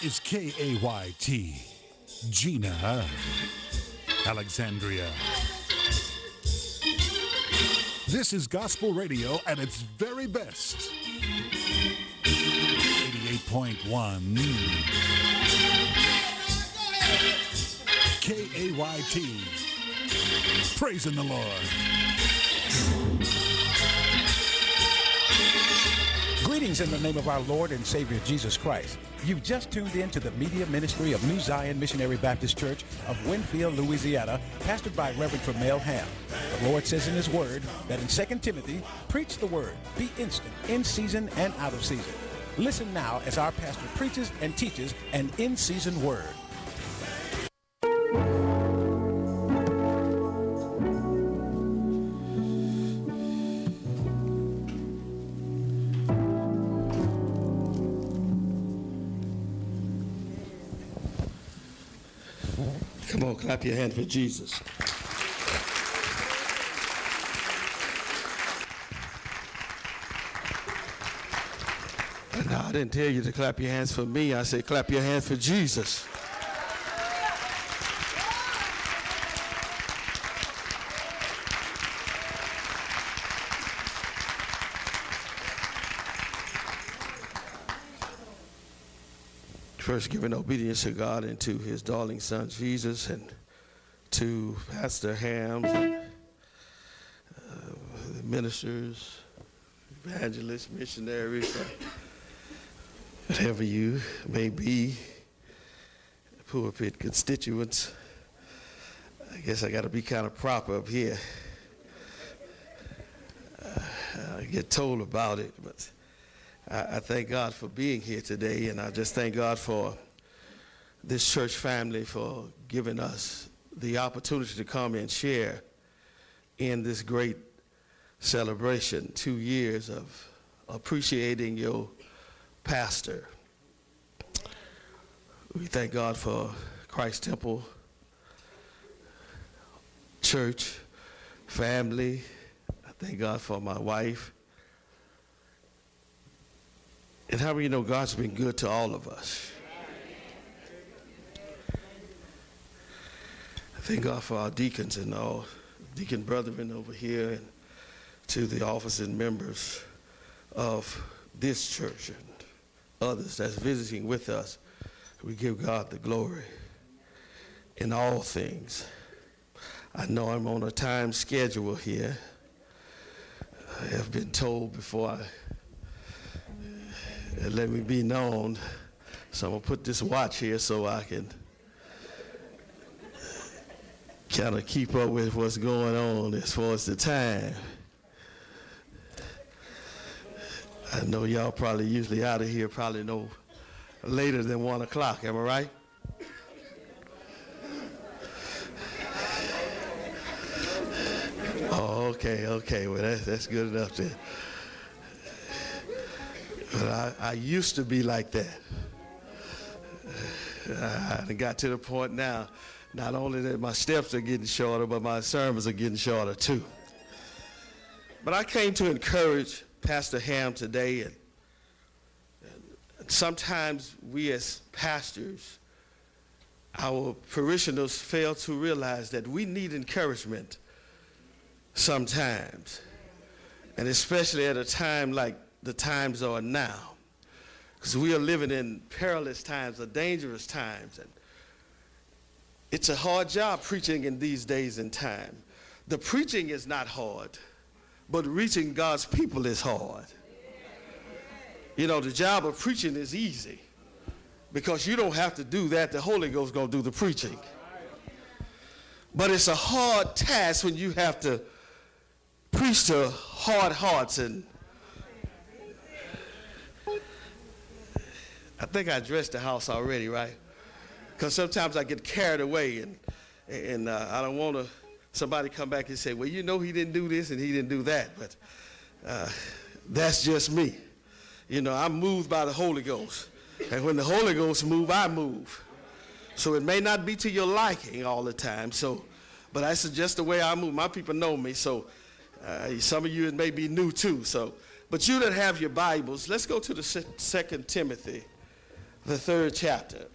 is KAYT, Gina, Alexandria. This is gospel radio at its very best. 88.1 KAYT. Praising the Lord. Greetings in the name of our Lord and Savior Jesus Christ. You've just tuned in to the media ministry of New Zion Missionary Baptist Church of Winfield, Louisiana, pastored by Reverend Tremel Ham. The Lord says in His Word that in 2 Timothy, preach the Word, be instant, in season and out of season. Listen now as our pastor preaches and teaches an in-season word. Come on, clap your hand for Jesus. No, I didn't tell you to clap your hands for me. I said clap your hands for Jesus. First, giving obedience to God and to His darling Son Jesus, and to Pastor Hams, and ministers, evangelists, missionaries, whatever you may be, pulpit constituents. I guess I got to be kind of proper up here. I get told about it, but I thank God for being here today, and I just thank God for this church family for giving us the opportunity to come and share in this great celebration, 2 years of appreciating your pastor. We thank God for Christ Temple Church family. I thank God for my wife. And how many know God's been good to all of us? I thank God for our deacons and all deacon brethren over here, and to the officers and members of this church and others that's visiting with us. We give God the glory in all things. I know I'm on a time schedule here. I have been told before let me be known. So I'm going to put this watch here so I can kind of keep up with what's going on as far as the time. I know y'all probably usually out of here probably no later than 1 o'clock. Am I right? Oh, okay. Well, that's good enough then. But I used to be like that. I got to the point now, not only that my steps are getting shorter, but my sermons are getting shorter too. But I came to encourage Pastor Ham today, and sometimes we as pastors, our parishioners fail to realize that we need encouragement sometimes, and especially at a time like the times are now, because we are living in perilous times, or dangerous times, and it's a hard job preaching in these days and time. The preaching is not hard, but reaching God's people is hard. You know, the job of preaching is easy because you don't have to do that. The Holy Ghost is going to do the preaching. But it's a hard task when you have to preach to hard hearts. And I think I addressed the house already, right? Because sometimes I get carried away, and I don't want somebody come back and say, well, you know, he didn't do this and he didn't do that. But that's just me. You know, I'm moved by the Holy Ghost. And when the Holy Ghost moves, I move. So it may not be to your liking all the time. So, but that's just the way I move. My people know me. So some of you, it may be new too. So, but you that have your Bibles, let's go to the 2 Timothy the 3rd chapter.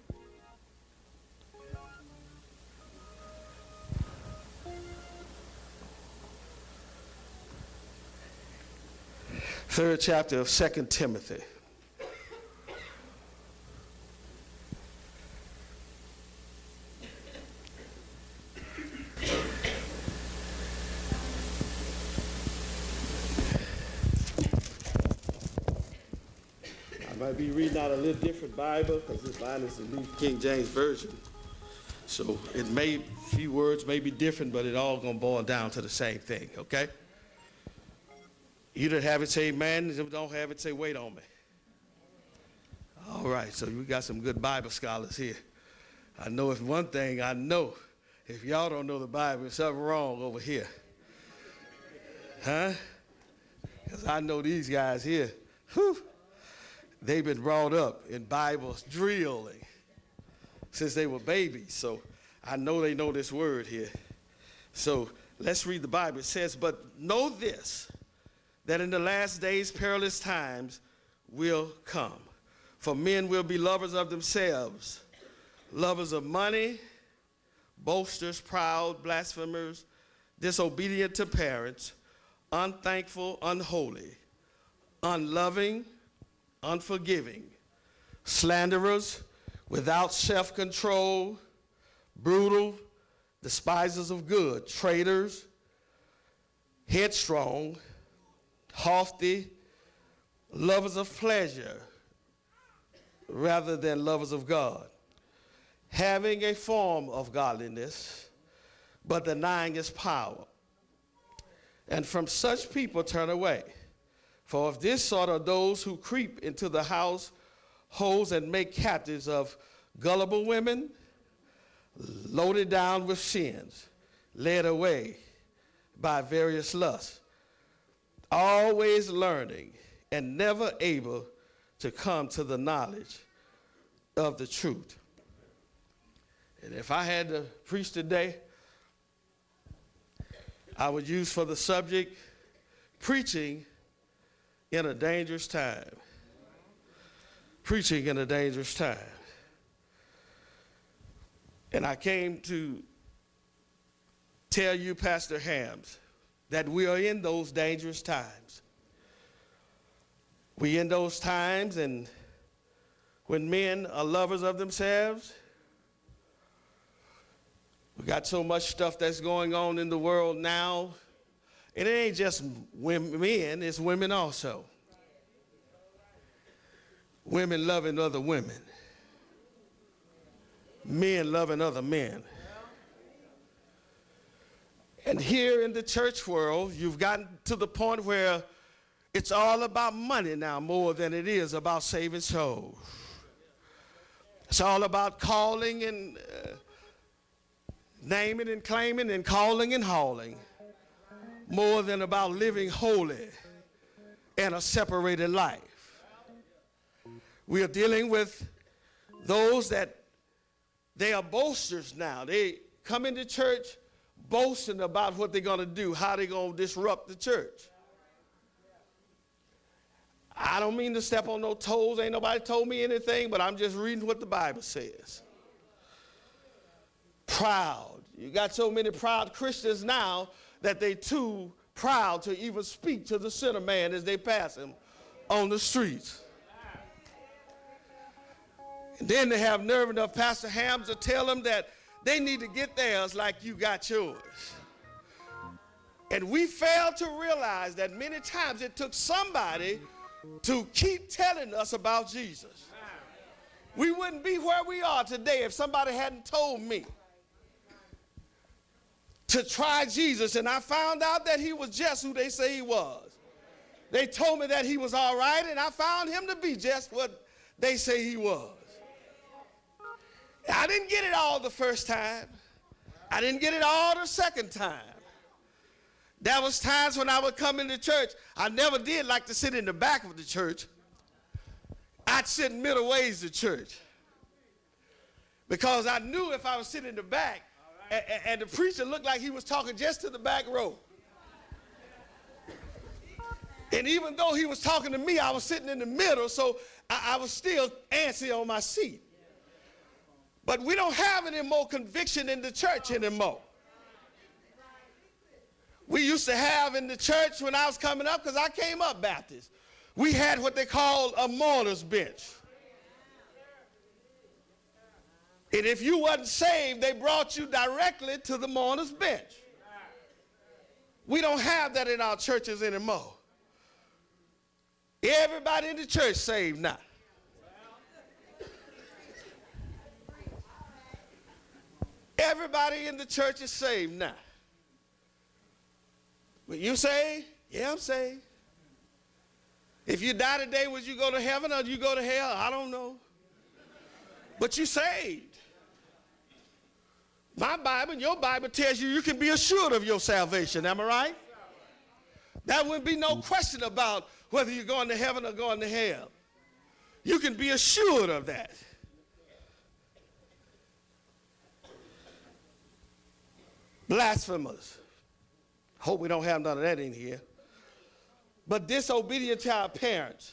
Third chapter of 2 Timothy. I might be reading out a little different Bible because this line is the New King James Version. So few words may be different, but it all gonna boil down to the same thing, okay? You that have it, say amen. If you don't have it, say wait on me. All right, so we got some good Bible scholars here. I know if one thing I know, if y'all don't know the Bible, there's something wrong over here. Huh? Because I know these guys here, they've been brought up in Bible drilling since they were babies. So I know they know this word here. So let's read the Bible. It says, but know this, that in the last days perilous times will come. For men will be lovers of themselves, lovers of money, boasters, proud, blasphemers, disobedient to parents, unthankful, unholy, unloving, unforgiving, slanderers, without self-control, brutal, despisers of good, traitors, headstrong, haughty, lovers of pleasure rather than lovers of God, having a form of godliness, but denying its power. And from such people turn away. For of this sort are those who creep into the households and make captives of gullible women, loaded down with sins, led away by various lusts, always learning and never able to come to the knowledge of the truth. And if I had to preach today, I would use for the subject, preaching in a dangerous time. Preaching in a dangerous time. And I came to tell you, Pastor Hams, that we are in those dangerous times. We in those times, and when men are lovers of themselves, we got so much stuff that's going on in the world now. And it ain't just men, it's women also. Women loving other women. Men loving other men. And here in the church world, you've gotten to the point where it's all about money now more than it is about saving souls. It's all about calling and naming and claiming and calling and hauling more than about living holy and a separated life. We are dealing with those that they are boasters now. They come into church boasting about what they're going to do, how they're going to disrupt the church. I don't mean to step on no toes. Ain't nobody told me anything, but I'm just reading what the Bible says. Proud. You got so many proud Christians now that they too proud to even speak to the sinner man as they pass him on the streets. And then they have nerve enough, Pastor Hams, to tell them that they need to get theirs like you got yours. And we fail to realize that many times it took somebody to keep telling us about Jesus. We wouldn't be where we are today if somebody hadn't told me to try Jesus, and I found out that he was just who they say he was. They told me that he was all right, and I found him to be just what they say he was. I didn't get it all the first time. I didn't get it all the second time. There was times when I would come into church. I never did like to sit in the back of the church. I'd sit middle ways to church. Because I knew if I was sitting in the back, and the preacher looked like he was talking just to the back row, And even though he was talking to me, I was sitting in the middle, so I was still antsy on my seat. But we don't have any more conviction in the church anymore. We used to have in the church when I was coming up, because I came up Baptist, we had what they called a mourner's bench. And if you wasn't saved, they brought you directly to the mourner's bench. We don't have that in our churches anymore. Everybody in the church saved now. Everybody in the church is saved now. When you saved? Yeah, I'm saved. If you die today, would you go to heaven or do you go to hell? I don't know. But you saved. My Bible and your Bible tells you can be assured of your salvation. Am I right? There wouldn't be no question about whether you're going to heaven or going to hell. You can be assured of that. Blasphemers. Hope we don't have none of that in here. But disobedient to our parents.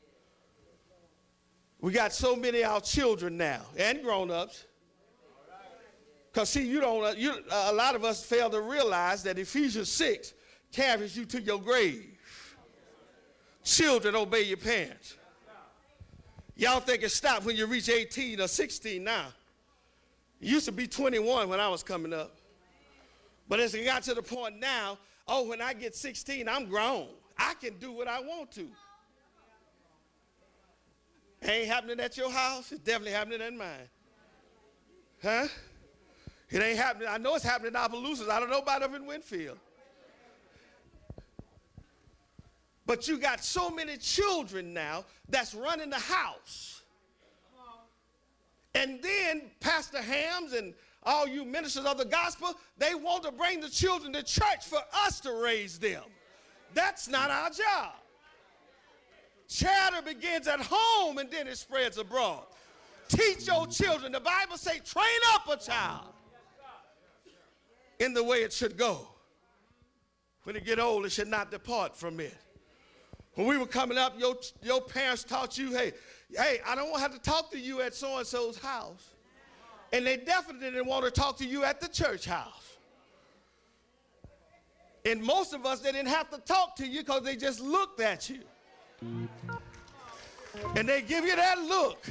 We got so many of our children now and grown-ups. Because see, a lot of us fail to realize that Ephesians 6 carries you to your grave. Children, obey your parents. Y'all think it stopped when you reach 18 or 16 now. It used to be 21 when I was coming up. But as it got to the point now, oh, when I get 16, I'm grown. I can do what I want to. Ain't happening at your house. It's definitely happening at mine. Huh? It ain't happening. I know it's happening in Opelousas. I don't know about up in Winfield. But you got so many children now that's running the house. And then Pastor Hams and all you ministers of the gospel, they want to bring the children to church for us to raise them. That's not our job. Charity begins at home and then it spreads abroad. Teach your children. The Bible says, train up a child in the way it should go. When it get old, it should not depart from it. When we were coming up, your parents taught you, hey, I don't have to talk to you at so-and-so's house. And they definitely didn't want to talk to you at the church house. And most of us, they didn't have to talk to you because they just looked at you. And they give you that look.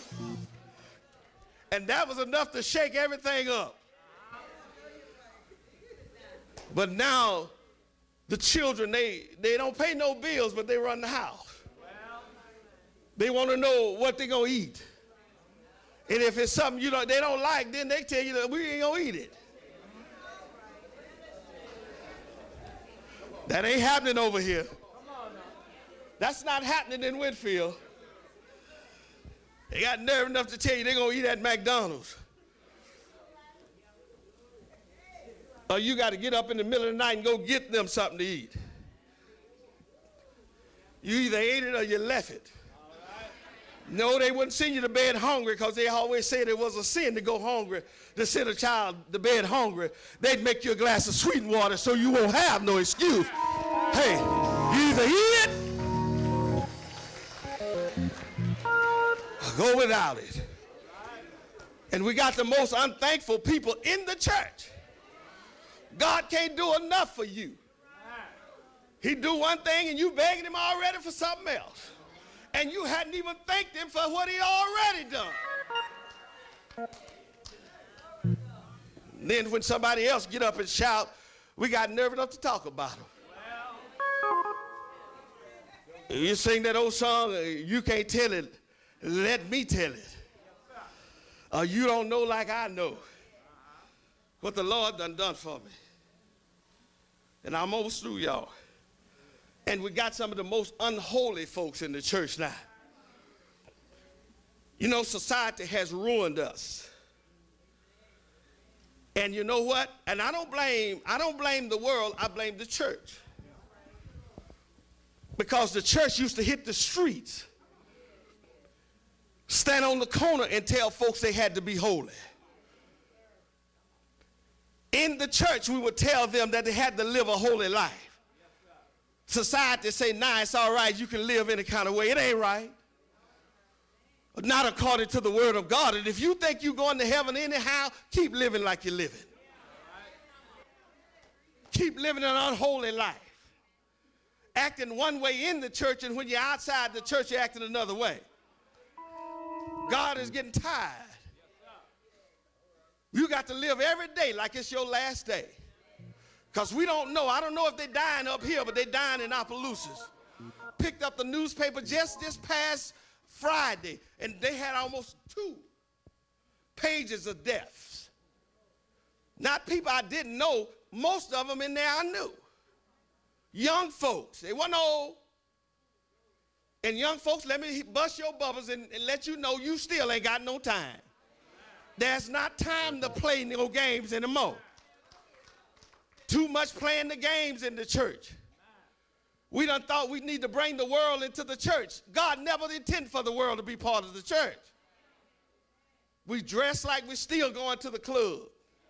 And that was enough to shake everything up. But now, the children, they don't pay no bills, but they run the house. They want to know what they're going to eat. And if it's something they don't like, then they tell you that we ain't going to eat it. That ain't happening over here. That's not happening in Winfield. They got nerve enough to tell you they're going to eat at McDonald's. Or you got to get up in the middle of the night and go get them something to eat. You either ate it or you left it. No, they wouldn't send you to bed hungry because they always said it was a sin to go hungry, to send a child to bed hungry. They'd make you a glass of sweetened water so you won't have no excuse. Hey, you either eat it or go without it. And we got the most unthankful people in the church. God can't do enough for you. He do one thing and you begging him already for something else. And you hadn't even thanked him for what he already done. And then when somebody else get up and shout, we got nerve enough to talk about them. You sing that old song, you can't tell it, let me tell it. Or you don't know like I know what the Lord done for me. And I'm almost through, y'all. And we got some of the most unholy folks in the church now. You know, society has ruined us. And you know what? And I don't blame the world, I blame the church. Because the church used to hit the streets, stand on the corner and tell folks they had to be holy. In the church, we would tell them that they had to live a holy life. Society say, nah, it's all right, you can live any kind of way. It ain't right. Not according to the word of God. And if you think you're going to heaven anyhow, keep living like you're living. Keep living an unholy life. Acting one way in the church, and when you're outside the church, you're acting another way. God is getting tired. You got to live every day like it's your last day. Because we don't know. I don't know if they're dying up here, but they're dying in Opelousas. Picked up the newspaper just this past Friday, and they had almost 2 pages of deaths. Not people I didn't know. Most of them in there I knew. Young folks. They weren't old. And young folks, let me bust your bubbles and let you know you still ain't got no time. There's not time to play no games anymore. Too much playing the games in the church. We done thought we need to bring the world into the church. God never intended for the world to be part of the church. We dress like we're still going to the club.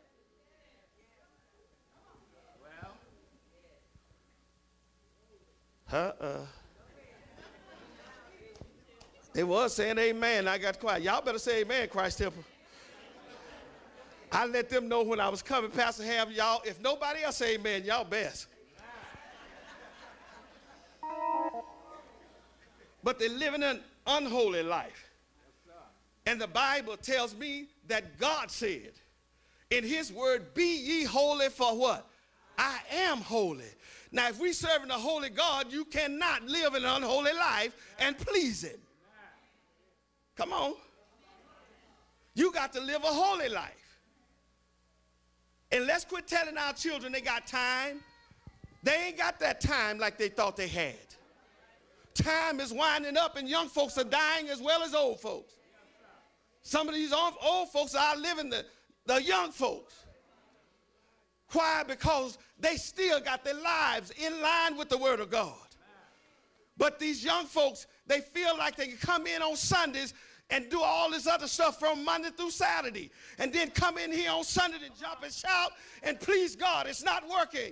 They was saying amen. I got quiet. Y'all better say amen, Christ Temple. I let them know when I was coming, Pastor Ham, y'all, if nobody else say amen, y'all best. But they're living an unholy life. And the Bible tells me that God said in his word, be ye holy for what? I am holy. Now, if we serving a holy God, you cannot live an unholy life and please him. Come on. You got to live a holy life. And let's quit telling our children they got time. They ain't got that time like they thought they had. Time is winding up, and young folks are dying as well as old folks. Some of these old folks are outliving the young folks. Why? Because they still got their lives in line with the word of God. But these young folks, they feel like they can come in on Sundays and do all this other stuff from Monday through Saturday, and then come in here on Sunday and jump and shout and please God. It's not working.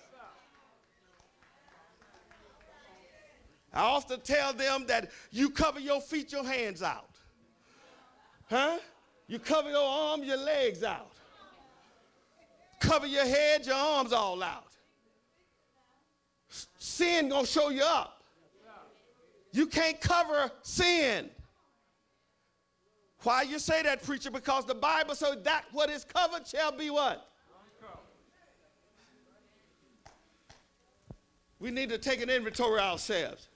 I often tell them that you cover your feet, your hands out. Huh? You cover your arms, your legs out. Cover your head, your arms all out. Sin gonna show you up. You can't cover sin. Why you say that, preacher? Because the Bible says that what is covered shall be what? We need to take an inventory ourselves.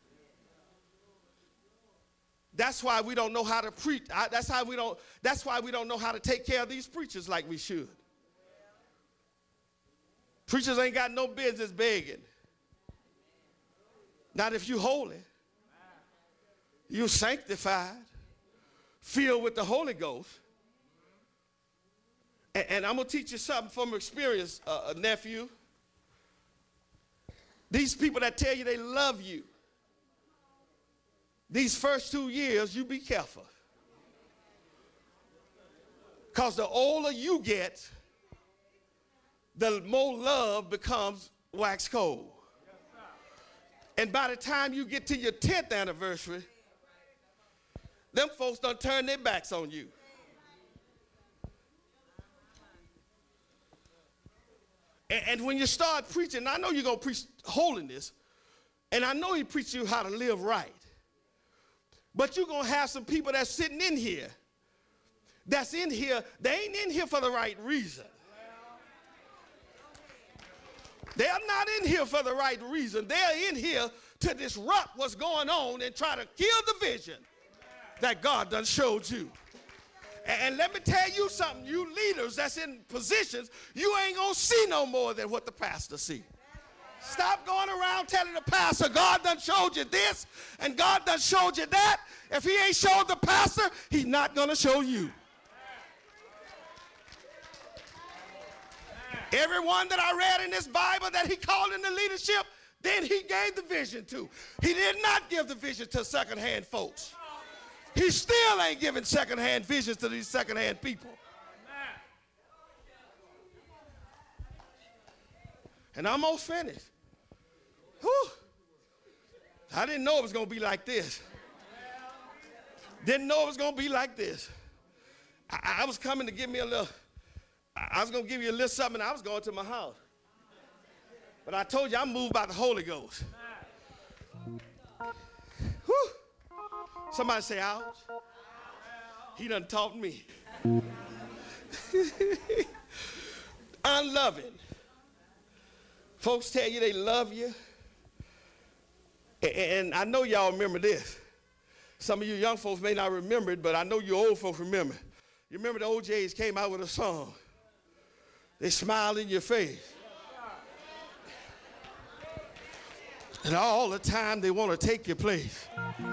That's why we don't know how to preach. That's why we don't know how to take care of these preachers like we should. Preachers ain't got no business begging. Not if you holy. You sanctified, filled with the Holy Ghost. And I'm going to teach you something from experience, nephew. These people that tell you they love you, these first 2 years, you be careful. Because the older you get, the more love becomes wax cold. And by the time you get to your 10th anniversary, them folks done turn their backs on you. And when you start preaching, I know you're going to preach holiness, and I know he preach you how to live right. But you're going to have some people that's sitting in here, they ain't in here for the right reason. They're not in here for the right reason. They're in here to disrupt what's going on and try to kill the vision that God done showed you. And let me tell you something, you leaders that's in positions, you ain't gonna see no more than what the pastor see. Stop going around telling the pastor, God done showed you this and God done showed you that. If he ain't showed the pastor, he's not gonna show you. Everyone that I read in this Bible that he called into leadership, then he gave the vision to. He did not give the vision to secondhand folks. He still ain't giving secondhand visions to these secondhand people. And I'm almost finished. Whew. I didn't know it was going to be like this. Didn't know it was going to be like this. I was coming to give me a little, I was going to give you a little something, and I was going to my house. But I told you I'm moved by the Holy Ghost. Whew. Somebody say, ouch. He done taught me. Unloving. Folks tell you they love you. And I know y'all remember this. Some of you young folks may not remember it, but I know you old folks remember. You remember the OJs came out with a song. They smiled in your face. And all the time they want to take your place.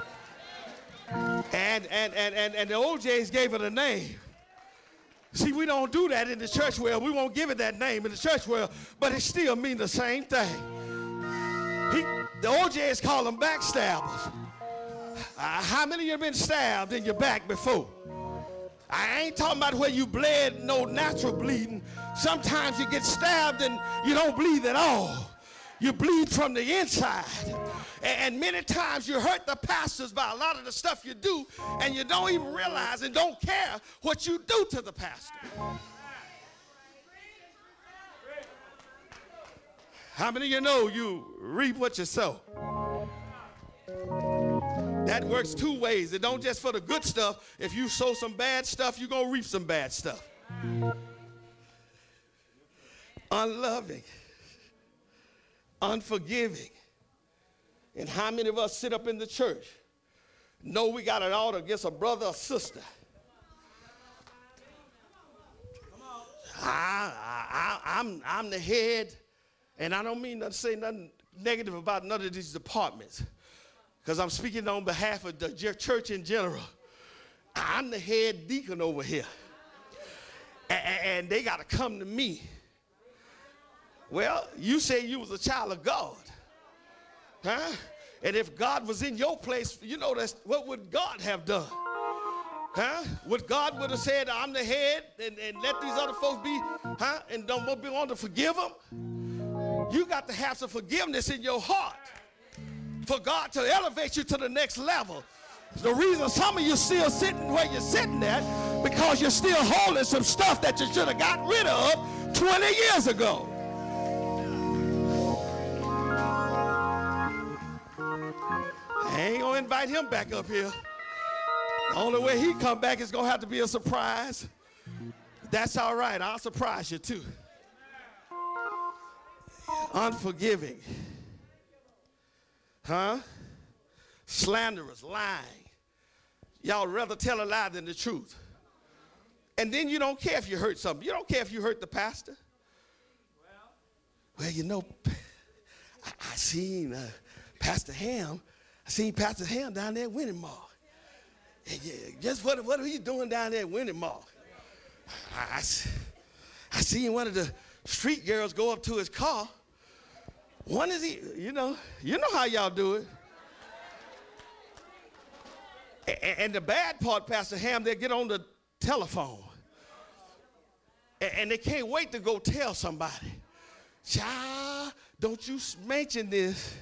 And the OJs gave it a name. See, we don't do that in the church world. We won't give it that name in the church world, but it still means the same thing. The OJs call them backstabbers. How many of you have been stabbed in your back before? I ain't talking about where you bled, no natural bleeding. Sometimes you get stabbed and you don't bleed at all. You bleed from the inside. And many times you hurt the pastors by a lot of the stuff you do, and you don't even realize and don't care what you do to the pastor. How many of you know you reap what you sow? That works two ways. It don't just for the good stuff. If you sow some bad stuff, you're going to reap some bad stuff. Unloving. Unforgiving. And how many of us sit up in the church know we got an order against a brother or sister? I'm the head, and I don't mean to say nothing negative about none of these departments, because I'm speaking on behalf of the church in general. I'm the head deacon over here, and they got to come to me. Well, you say you was a child of God, huh? And if God was in your place, you know, what would God have done? Huh? Would God would have said, I'm the head, and let these other folks be, huh? And don't want to forgive them? You got to have some forgiveness in your heart for God to elevate you to the next level. The reason some of you still sitting where you're sitting at, because you're still holding some stuff that you should have got rid of 20 years ago. I ain't gonna invite him back up here. The only way he come back is gonna have to be a surprise. That's all right, I'll surprise you too. Unforgiving. Huh? Slanderous, lying. Y'all rather tell a lie than the truth. And then you don't care if you hurt something. You don't care if you hurt the pastor. Well, you know, I seen Pastor Ham. I seen Pastor Ham down there at Winning Mall. Yeah, just what are you doing down there at Winning Mall? I seen one of the street girls go up to his car. One is he, you know how y'all do it. And the bad part, Pastor Ham, they get on the telephone. And they can't wait to go tell somebody. Child, don't you mention this.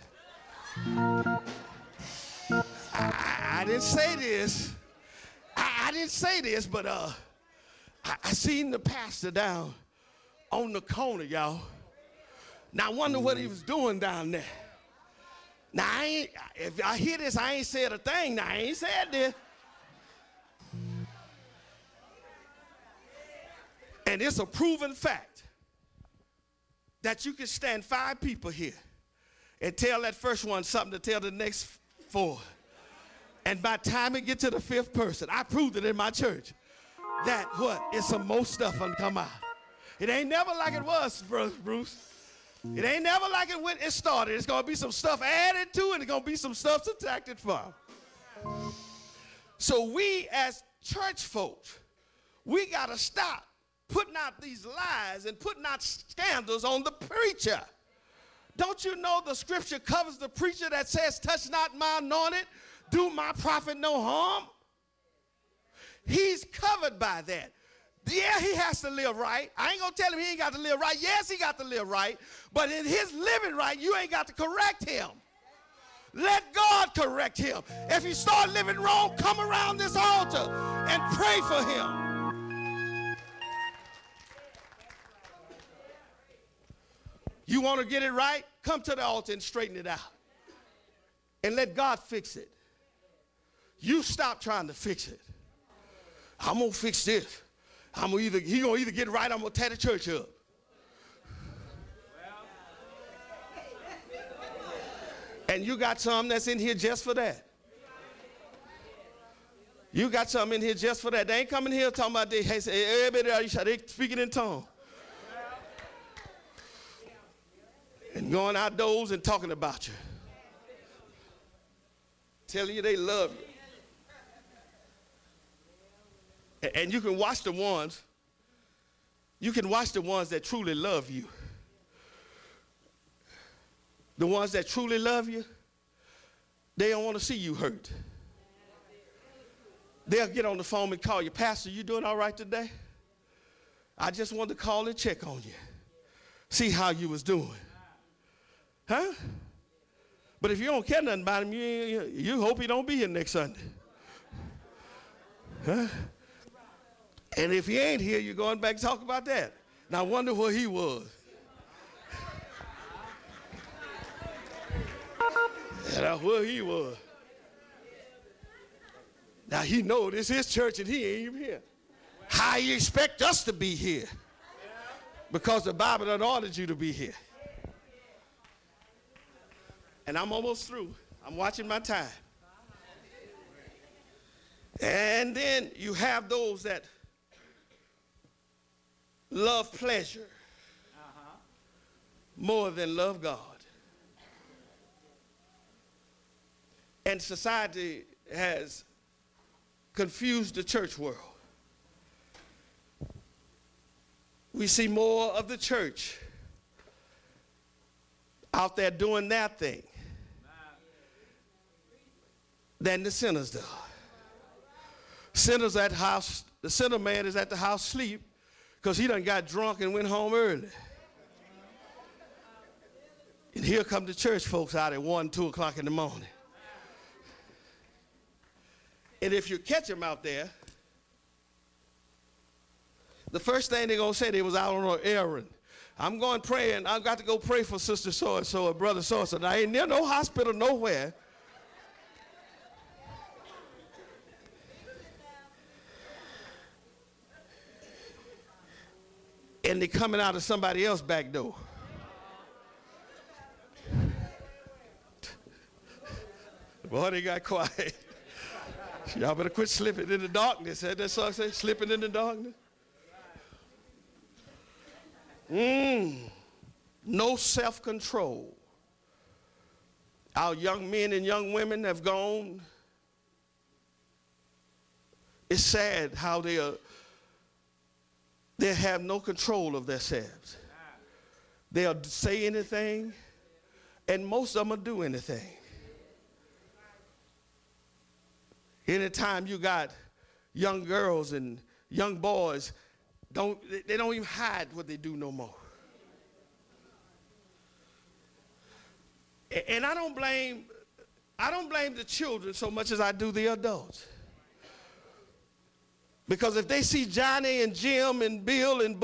I didn't say this. I didn't say this, but I seen the pastor down on the corner, y'all. Now I wonder what he was doing down there. Now if I hear this, I ain't said a thing. Now I ain't said this. And it's a proven fact that you can stand 5 people here and tell that first one something to tell the next 4. And by the time it gets to the 5th person, I proved it in my church, that what? It's some more stuff gonna come out. It ain't never like it was, Brother Bruce. It ain't never like it when it started. It's gonna be some stuff added to it, and it's gonna be some stuff subtracted from. So we as church folks, we gotta stop putting out these lies and putting out scandals on the preacher. Don't you know the scripture covers the preacher that says, touch not my anointed, do my prophet no harm? He's covered by that. Yeah, he has to live right. I ain't gonna tell him he ain't got to live right. Yes, he got to live right. But in his living right, you ain't got to correct him. Let God correct him. If you start living wrong, come around this altar and pray for him. You want to get it right? Come to the altar and straighten it out. And let God fix it. You stop trying to fix it. I'm going to fix this. He going to either get it right or I'm going to tear the church up. And you got some that's in here just for that. You got some in here just for that. They ain't coming here talking about they speaking in tongues. And going outdoors and talking about you. Telling you they love you. And you can watch the ones that truly love you. The ones that truly love you, they don't want to see you hurt. They'll get on the phone and call you, Pastor, you doing all right today? I just wanted to call and check on you. See how you was doing. Huh? But if you don't care nothing about him, you hope he don't be here next Sunday. Huh? And if he ain't here, you're going back to talk about that. Now I wonder where he was. And that's where he was. Now he know this is his church and he ain't even here. How you expect us to be here? Because the Bible done ordered you to be here. And I'm almost through. I'm watching my time. And then you have those that love pleasure more than love God. And society has confused the church world. We see more of the church out there doing their thing than the sinners do. Sinners at house, the sinner man is at the house sleep because he done got drunk and went home early. And here come the church folks out at 1, 2 o'clock in the morning. And if you catch them out there, the first thing they're going to say, they was out on an errand. I'm going praying. I've got to go pray for sister so-and-so or brother so-and-so. Now, ain't near no hospital nowhere. And they coming out of somebody else's back door. Boy, they got quiet. Y'all better quit slipping in the darkness. Had that song say, slipping in the darkness? No self-control. Our young men and young women have gone. It's sad how they have no control of themselves. They'll say anything, and most of them will do anything. Anytime you got young girls and young boys, they don't even hide what they do no more. And I don't blame the children so much as I do the adults. Because if they see Johnny and Jim and Bill and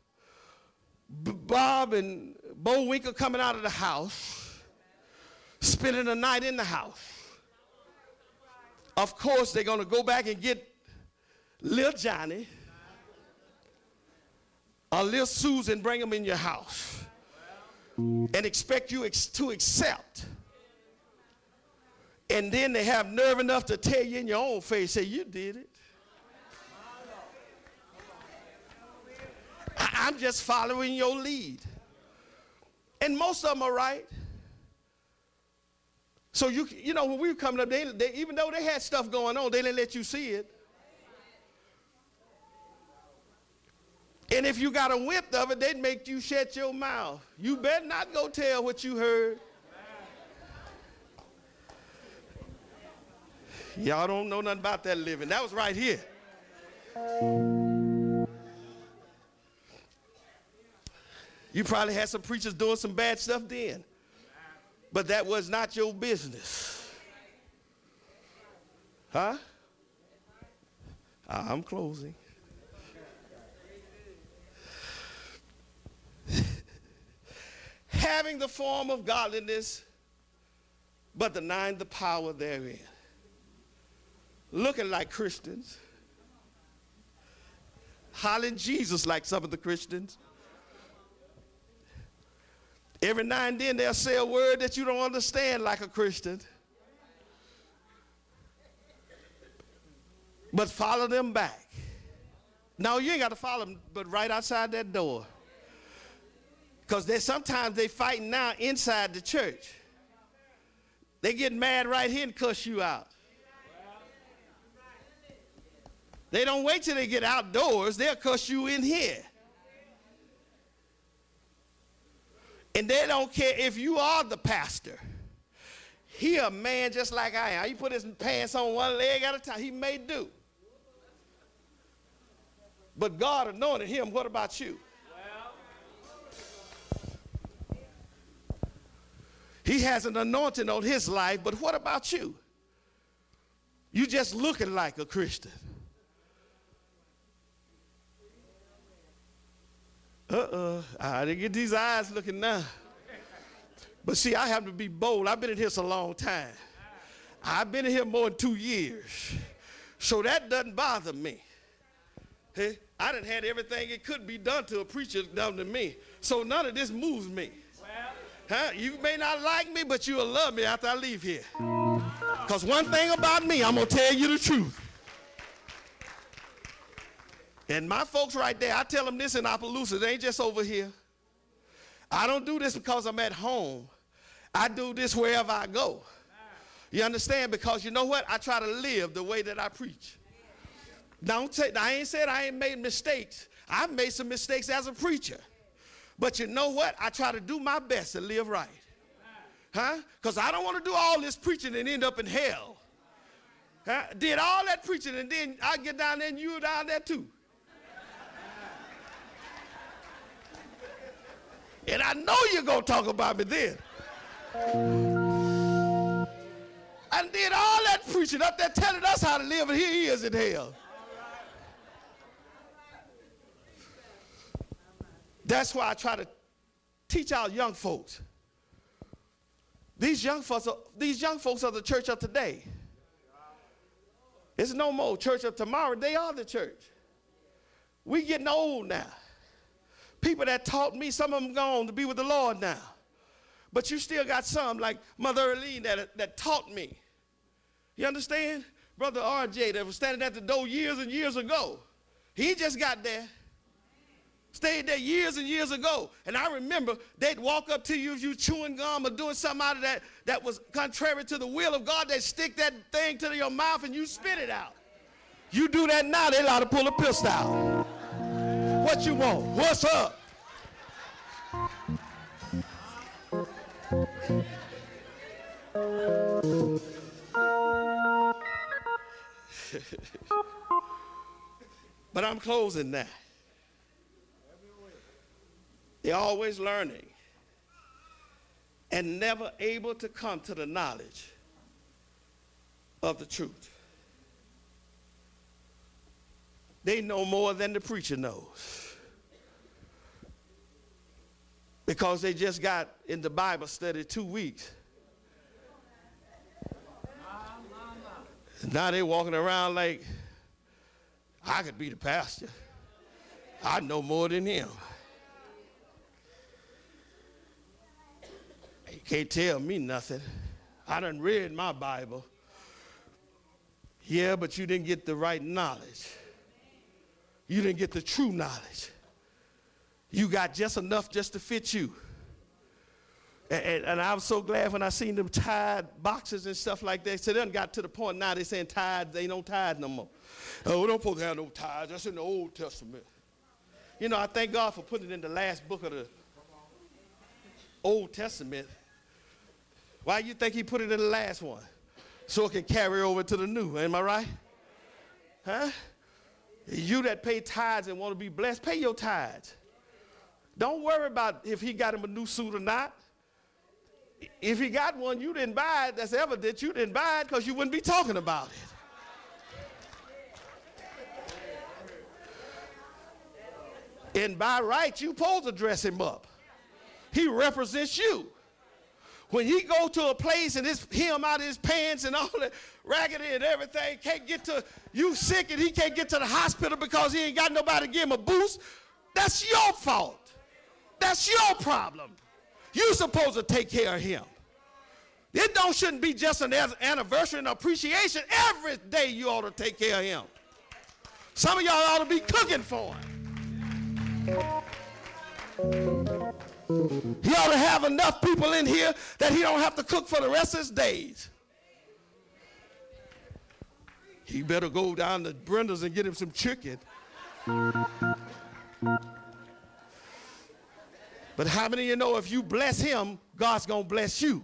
Bob and Bo Winkle coming out of the house, spending the night in the house, of course they're going to go back and get little Johnny or little Susan, bring them in your house and expect you to accept. And then they have nerve enough to tell you in your own face, say, you did it. I'm just following your lead. And most of them are right. So you know, when we were coming up, they even though they had stuff going on, they didn't let you see it. And if you got a whiff of it, they'd make you shut your mouth. You better not go tell what you heard. Y'all don't know nothing about that living. That was right here. You probably had some preachers doing some bad stuff then. But that was not your business. Huh? I'm closing. Having the form of godliness, but denying the power therein. Looking like Christians. Hollering Jesus like some of the Christians. Every now and then they'll say a word that you don't understand like a Christian. But follow them back. No, you ain't got to follow them, but right outside that door. Because sometimes they fighting now inside the church. They get mad right here and cuss you out. They don't wait till they get outdoors. They'll cuss you in here. And they don't care if you are the pastor. He a man just like I am. He put his pants on one leg at a time. He may do. But God anointed him. What about you? He has an anointing on his life, but what about you? You just looking like a Christian. I didn't get these eyes looking now. But see, I have to be bold. I've been in here so long time. I've been in here more than 2 years. So that doesn't bother me. Hey, I done had everything it could be done to a preacher done to me. So none of this moves me. Huh? You may not like me, but you'll love me after I leave here. Because one thing about me, I'm going to tell you the truth. And my folks right there, I tell them this in Opelousas, it ain't just over here. I don't do this because I'm at home. I do this wherever I go. You understand? Because you know what? I try to live the way that I preach. I ain't said I ain't made mistakes. I've made some mistakes as a preacher. But you know what? I try to do my best to live right. Huh? Because I don't want to do all this preaching and end up in hell. Huh? Did all that preaching and then I get down there and you down there too. And I know you're going to talk about me then. I did all that preaching up there telling us how to live, and here he is in hell. That's why I try to teach our young folks. These young folks are the church of today. It's no more church of tomorrow. They are the church. We getting old now. People that taught me, some of them gone to be with the Lord now. But you still got some like Mother Earlene that taught me. You understand? Brother RJ that was standing at the door years and years ago. He just got there. Stayed there years and years ago. And I remember they'd walk up to you if you chewing gum or doing something out of that was contrary to the will of God. They'd stick that thing to your mouth and you spit it out. You do that now, they allowed to pull a pistol out. What you want? What's up? But I'm closing now. They're always learning and never able to come to the knowledge of the truth. They know more than the preacher knows. Because they just got in the Bible study 2 weeks. Now they walking around like, I could be the pastor. I know more than him. You can't tell me nothing. I done read my Bible. Yeah, but you didn't get the right knowledge. You didn't get the true knowledge. You got just enough just to fit you. And I was so glad when I seen them tithe boxes and stuff like that. So they done got to the point now they saying tithes, they don't tithe no more. Oh, we don't supposed to have no tithes. That's in the Old Testament. You know, I thank God for putting it in the last book of the Old Testament. Why you think he put it in the last one? So it can carry over to the new. Am I right? Huh? You that pay tithes and want to be blessed, pay your tithes. Don't worry about if he got him a new suit or not. If he got one you didn't buy it, that's evident you didn't buy it because you wouldn't be talking about it. And by right, you supposed to dress him up. He represents you. When he go to a place and it's him out of his pants and all that raggedy and everything, can't get to, you sick and he can't get to the hospital because he ain't got nobody to give him a boost, that's your fault. That's your problem. You're supposed to take care of him. It shouldn't be just an anniversary and appreciation. Every day you ought to take care of him. Some of y'all ought to be cooking for him. He ought to have enough people in here that he don't have to cook for the rest of his days. He better go down to Brenda's and get him some chicken. But how many of you know if you bless him, God's going to bless you?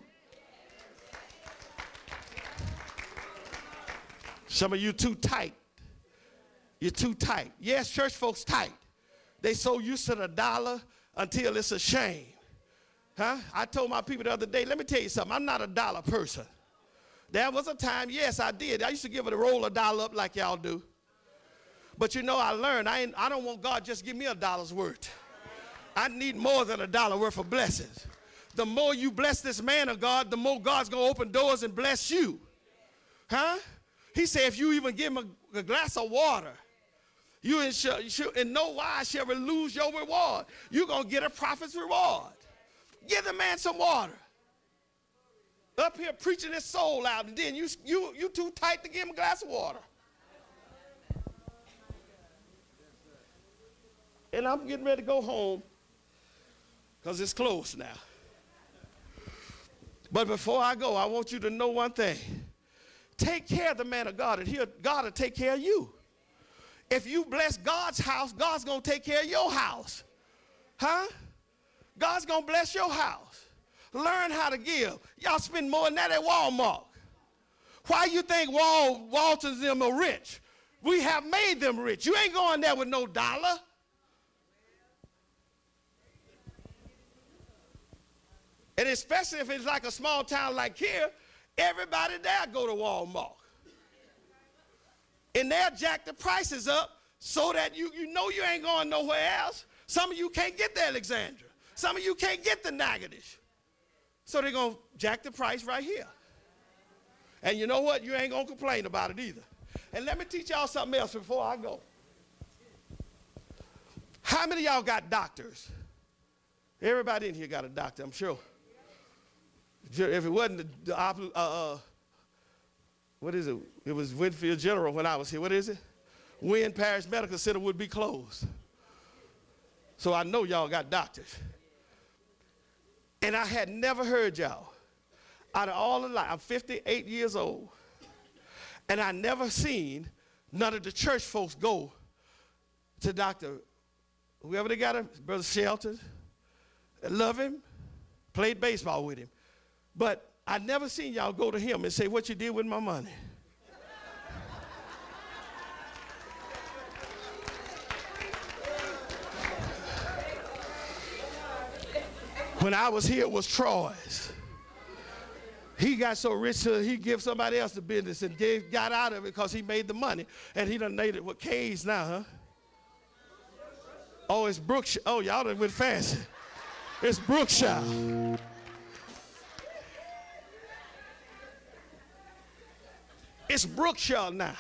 Some of you too tight. You're too tight. Yes, church folks tight. They so used to the dollar until it's a shame. Huh? I told my people the other day, let me tell you something. I'm not a dollar person. There was a time, yes, I did. I used to give it a roll of dollar up like y'all do. But you know, I learned I don't want God just give me $1 worth. I need more than $1 worth of blessings. The more you bless this man of God, the more God's going to open doors and bless you. Huh? He said if you even give him a glass of water, you in no wise shall lose your reward. You're going to get a prophet's reward. Give the man some water. Up here preaching his soul out, and then you too tight to give him a glass of water. And I'm getting ready to go home because it's close now. But before I go, I want you to know one thing. Take care of the man of God, and God will take care of you. If you bless God's house, God's going to take care of your house. Huh? God's going to bless your house. Learn how to give. Y'all spend more than that at Walmart. Why you think Waltons them are rich? We have made them rich. You ain't going there with no dollar. And especially if it's like a small town like here, everybody there go to Walmart. And they'll jack the prices up so that you know you ain't going nowhere else. Some of you can't get the Alexandra. Some of you can't get the Natchitoches. So they're going to jack the price right here. And you know what? You ain't going to complain about it either. And let me teach y'all something else before I go. How many of y'all got doctors? Everybody in here got a doctor, I'm sure. If it wasn't what is it? It was Winfield General when I was here. What is it? Wynn Parish Medical Center would be closed. So I know y'all got doctors. And I had never heard y'all. Out of all the life, I'm 58 years old. And I never seen none of the church folks go to Dr. Whoever they got him, Brother Shelton. Love him, played baseball with him. But I never seen y'all go to him and say, what you did with my money? When I was here, it was Troy's. He got so rich he gave somebody else the business and got out of it because he made the money. And he done made it with K's now, huh? Oh, it's Brookshire. Oh, y'all done went fancy. It's Brookshire. It's Brookshire now.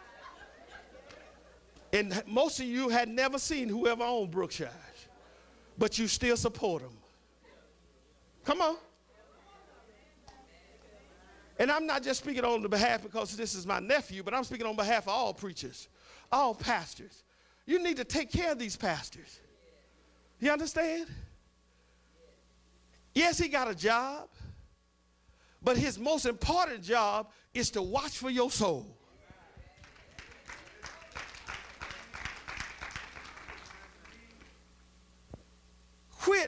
And most of you had never seen whoever owned Brookshire, but you still support them. Come on. And I'm not just speaking on the behalf because this is my nephew, but I'm speaking on behalf of all preachers, all pastors. You need to take care of these pastors. You understand? Yes, he got a job, but his most important job is to watch for your soul. Quit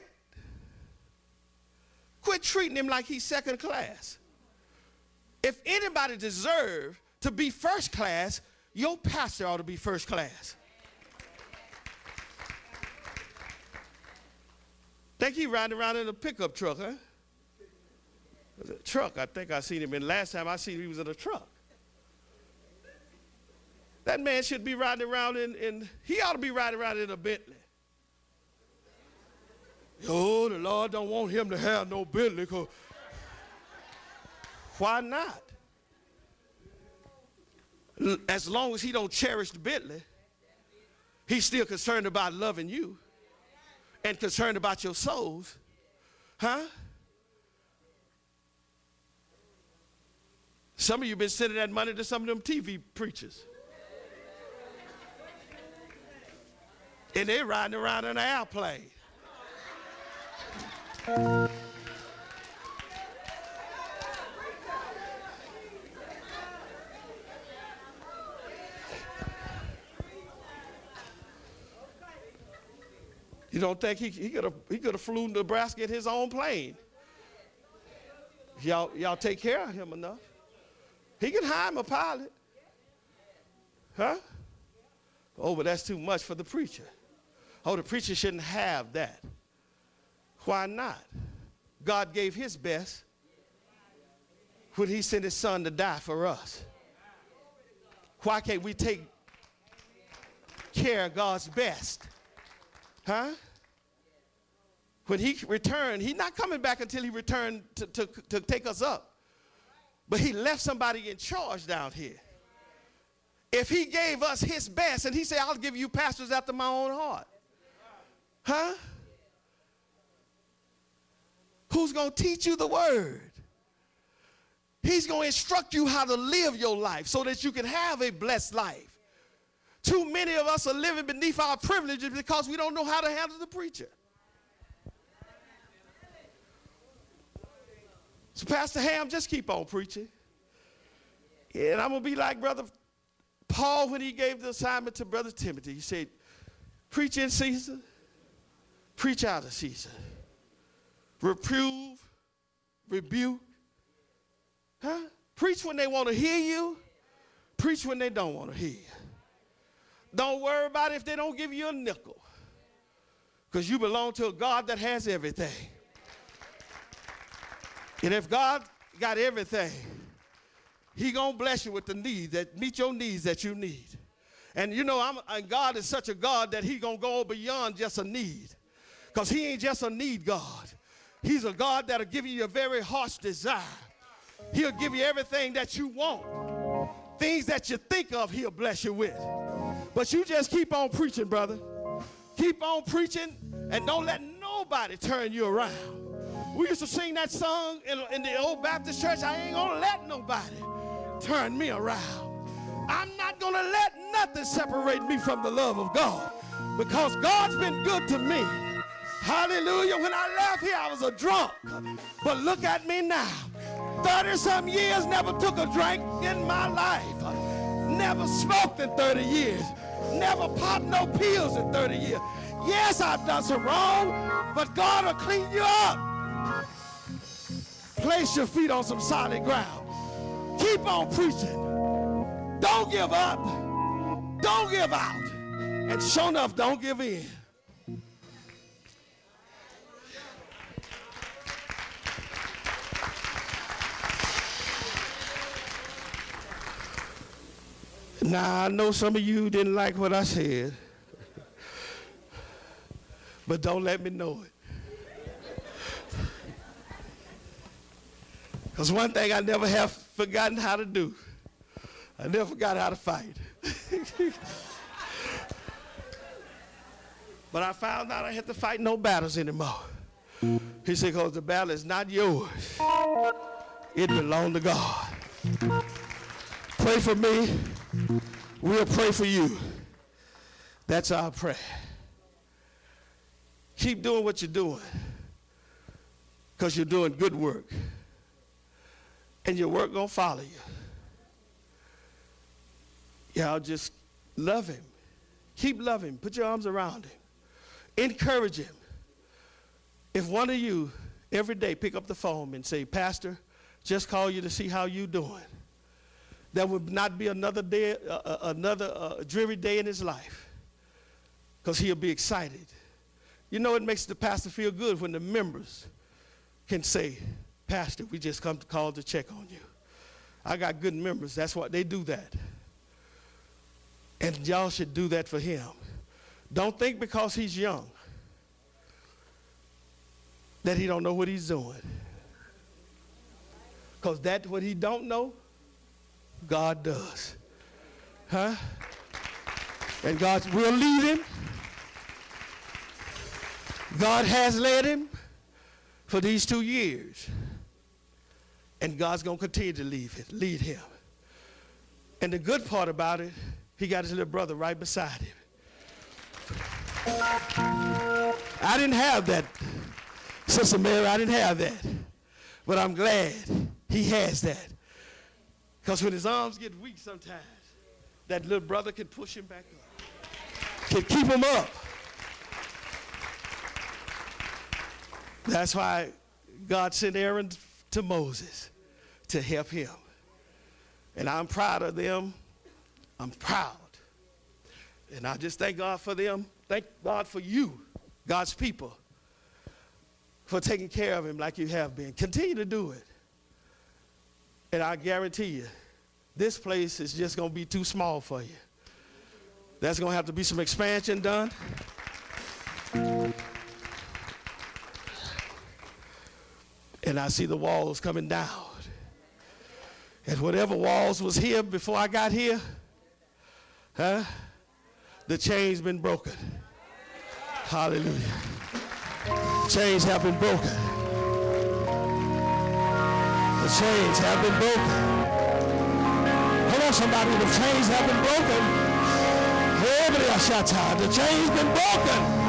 treating him like he's second class. If anybody deserves to be first class, your pastor ought to be first class. Think he riding around in a pickup truck, huh? It was a truck. I think I seen him in. Last time I seen him, he was in a truck. That man should be riding around he ought to be riding around in a Bentley. Oh, the Lord don't want him to have no Bentley. Why not? As long as he don't cherish the Bentley, he's still concerned about loving you and concerned about your souls. Huh? Some of you been sending that money to some of them TV preachers. And they're riding around in an airplane. You don't think he could have flew to Nebraska in his own plane? Y'all take care of him enough. He can hire him a pilot. Huh? Oh, but that's too much for the preacher. Oh, the preacher shouldn't have that. Why not? God gave his best when he sent his son to die for us. Why can't we take care of God's best? Huh? When he returned, he's not coming back until he returned to take us up. But he left somebody in charge down here. If he gave us his best and he said, I'll give you pastors after my own heart. Huh? Who's going to teach you the word? He's going to instruct you how to live your life so that you can have a blessed life. Too many of us are living beneath our privileges because we don't know how to handle the preacher. So Pastor Ham, just keep on preaching. And I'm going to be like Brother Paul when he gave the assignment to Brother Timothy. He said, preach in season, preach out of season. Reprove, rebuke. Huh? Preach when they want to hear you. Preach when they don't want to hear you. Don't worry about it if they don't give you a nickel, because you belong to a God that has everything. And if God got everything, he gonna bless you with the needs that meet your needs that you need. And you know, and God is such a God that he gonna go beyond just a need, because he ain't just a need God. He's a God that'll give you your very heart's desire. He'll give you everything that you want. Things that you think of, he'll bless you with. But you just keep on preaching, brother. Keep on preaching, and don't let nobody turn you around. We used to sing that song in the old Baptist church, I ain't gonna let nobody turn me around. I'm not gonna let nothing separate me from the love of God, because God's been good to me. Hallelujah. When I left here, I was a drunk. But look at me now. 30-some years, never took a drink in my life. Never smoked in 30 years. Never popped no pills in 30 years. Yes, I've done some wrong, but God will clean you up. Place your feet on some solid ground. Keep on preaching. Don't give up. Don't give out. And sure enough, don't give in. Now, I know some of you didn't like what I said, but don't let me know it. Because one thing I never have forgotten how to do, I never forgot how to fight. But I found out I had to fight no battles anymore. He said, because the battle is not yours. It belongs to God. Pray for me. We'll pray for you. That's our prayer. Keep doing what you're doing, because you're doing good work. And your work gonna follow you. Y'all just love him. Keep loving him. Put your arms around him. Encourage him. If one of you every day pick up the phone and say, Pastor, just call you to see how you doing, there would not be another day, another dreary day in his life, because he'll be excited. You know, it makes the pastor feel good when the members can say, Pastor, we just come to call to check on you. I got good members. That's why they do that. And y'all should do that for him. Don't think because he's young that he don't know what he's doing. Because that's what he don't know, God does. Huh? And God will lead him. God has led him for these 2 years. And God's going to continue to lead him. And the good part about it, he got his little brother right beside him. I didn't have that, Sister Mary, I didn't have that. But I'm glad he has that. Because when his arms get weak sometimes, that little brother can push him back up, can keep him up. That's why God sent Aaron to Moses to help him. And I'm proud of them. I'm proud. And I just thank God for them. Thank God for you, God's people, for taking care of him like you have been. Continue to do it. And I guarantee you, this place is just going to be too small for you. There's going to have to be some expansion done. And I see the walls coming down. And whatever walls was here before I got here, the chains been broken. Hallelujah. Chains have been broken. The chains have been broken. Hold on, somebody. The chains have been broken. The chains been broken.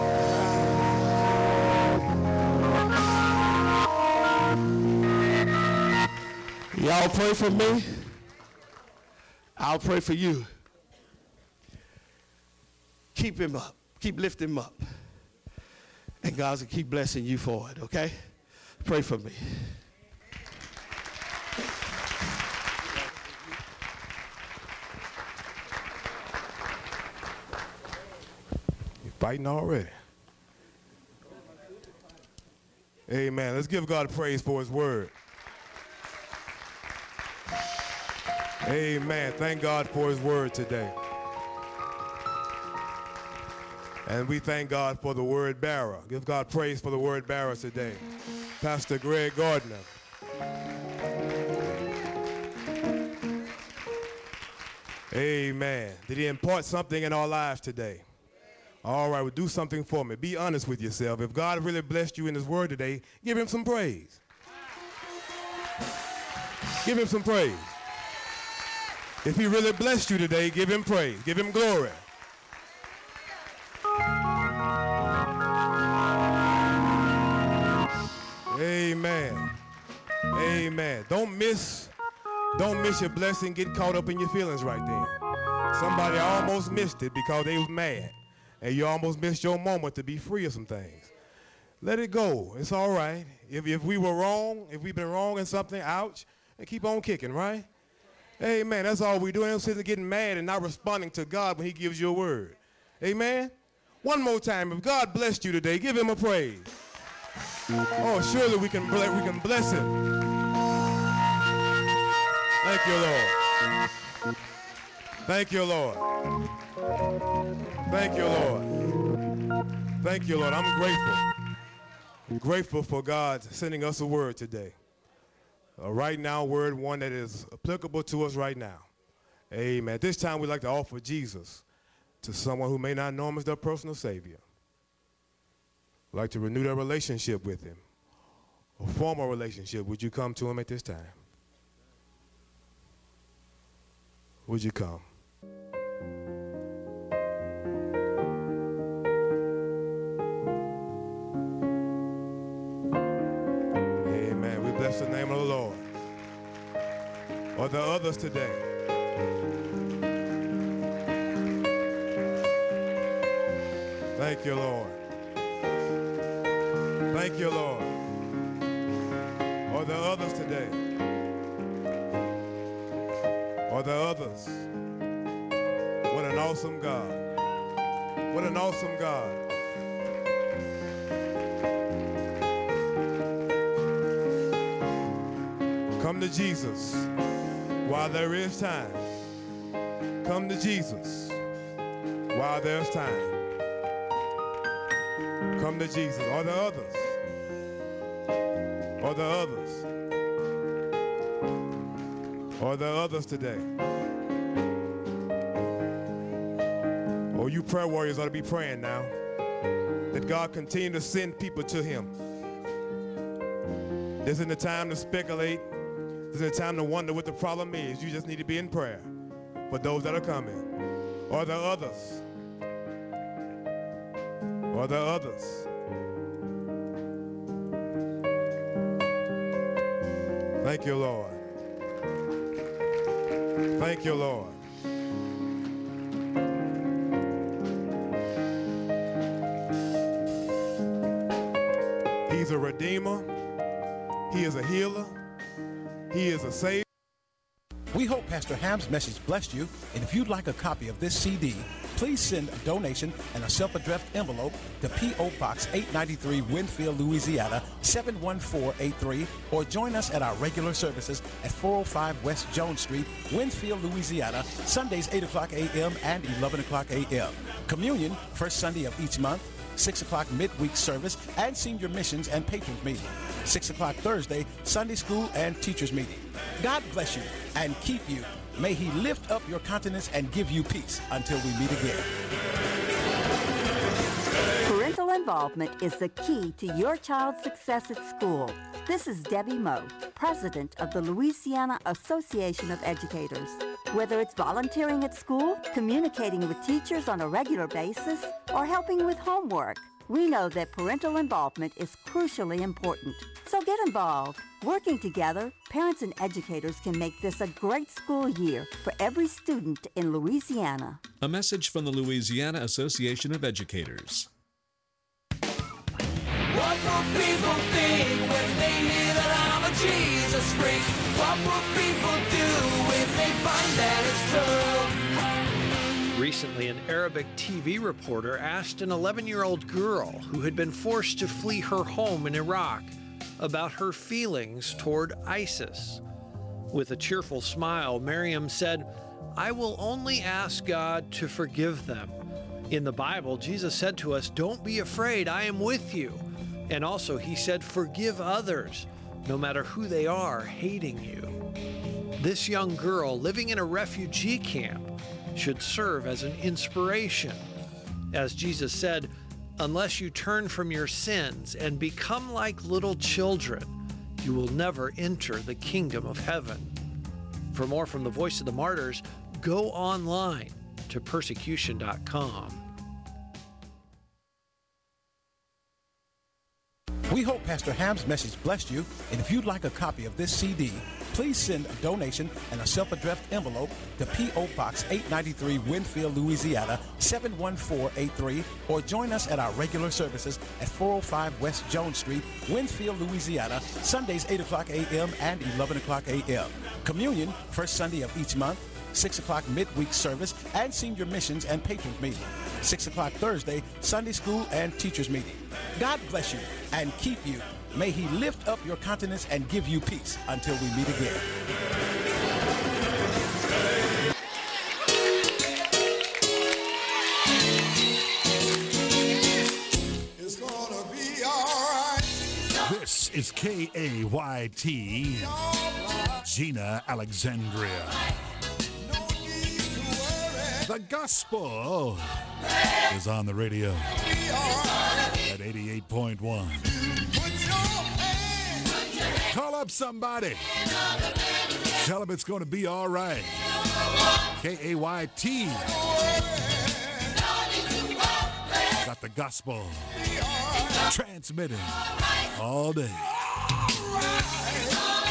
Y'all pray for me. I'll pray for you. Keep him up. Keep lifting him up. And God's going to keep blessing you for it, okay? Pray for me. You're fighting already. Amen. Let's give God praise for his word. Amen. Thank God for his word today. And we thank God for the word bearer. Give God praise for the word bearer today. Pastor Greg Gardner. Amen. Did he impart something in our lives today? All right, well, do something for me. Be honest with yourself. If God really blessed you in his word today, give him some praise. Give him some praise. If he really blessed you today, give him praise. Give him glory. Amen. Amen. Don't miss your blessing. Get caught up in your feelings right then. Somebody almost missed it because they was mad. And you almost missed your moment to be free of some things. Let it go. It's all right. If we were wrong, if we've been wrong in something, ouch, and keep on kicking, right? Amen. That's all we do. Ain't sitting getting mad and not responding to God when he gives you a word. Amen. One more time. If God blessed you today, give him a praise. Oh, surely we can bless him. Thank you, Lord. Thank you, Lord. Thank you, Lord. Thank you, Lord. I'm grateful. I'm grateful for God sending us a word today. Right now, word, one that is applicable to us right now. Amen. At this time, we'd like to offer Jesus to someone who may not know him as their personal Savior. We'd like to renew their relationship with him. A former relationship. Would you come to him at this time? Would you come? Amen. We bless the name of the Lord. Are there others today? Thank you, Lord. Thank you, Lord. Are there others today? Are there others? What an awesome God. What an awesome God. Come to Jesus while there is time. Come to Jesus while there's time. Come to Jesus. Are there others? Are there others? Are there others today? Oh, you prayer warriors ought to be praying now that God continue to send people to him. This isn't the time to speculate. This isn't the time to wonder what the problem is. You just need to be in prayer for those that are coming. Are there others? Are there others? Thank you, Lord. Thank you, Lord. He's a redeemer. He is a healer. He is a savior. We hope Pastor Ham's message blessed you, and if you'd like a copy of this CD, please send a donation and a self-addressed envelope to P.O. Box 893, Winfield, Louisiana, 71483, or join us at our regular services at 405 West Jones Street, Winfield, Louisiana, Sundays 8 o'clock a.m. and 11 o'clock a.m. Communion, first Sunday of each month, 6 o'clock midweek service, and senior missions and patrons meeting. 6 o'clock Thursday, Sunday school and teachers meeting. God bless you and keep you. May he lift up your countenance and give you peace until we meet again. Parental involvement is the key to your child's success at school. This is Debbie Moe, president of the Louisiana Association of Educators. Whether it's volunteering at school, communicating with teachers on a regular basis, or helping with homework, we know that parental involvement is crucially important. So get involved. Working together, parents and educators can make this a great school year for every student in Louisiana. A message from the Louisiana Association of Educators. What will people think when they hear that I'm a Jesus freak? What will people do if they find that it's true? Recently, an Arabic TV reporter asked an 11-year-old girl who had been forced to flee her home in Iraq about her feelings toward ISIS. With a cheerful smile, Miriam said, "I will only ask God to forgive them. In the Bible, Jesus said to us, 'Don't be afraid, I am with you.' And also, he said, 'Forgive others, no matter who they are, hating you.' This young girl living in a refugee camp should serve as an inspiration. As Jesus said, 'Unless you turn from your sins and become like little children, you will never enter the kingdom of heaven.' For more from the Voice of the Martyrs, go online to persecution.com. We hope Pastor Ham's message blessed you, and if you'd like a copy of this CD, please send a donation and a self-addressed envelope to P.O. Box 893, Winfield, Louisiana, 71483, or join us at our regular services at 405 West Jones Street, Winfield, Louisiana, Sundays 8 o'clock a.m. and 11 o'clock a.m. Communion, first Sunday of each month, 6 o'clock midweek service, and senior missions and patrons meeting. 6 o'clock Thursday, Sunday school and teachers meeting. God bless you and keep you. May he lift up your countenance and give you peace until we meet again. It's gonna be all right. This is KAYT, Gina Alexandria. The gospel is on the radio at 88.1. Call up somebody. Tell them it's going to be all right. KAYT. Got the gospel transmitting all day.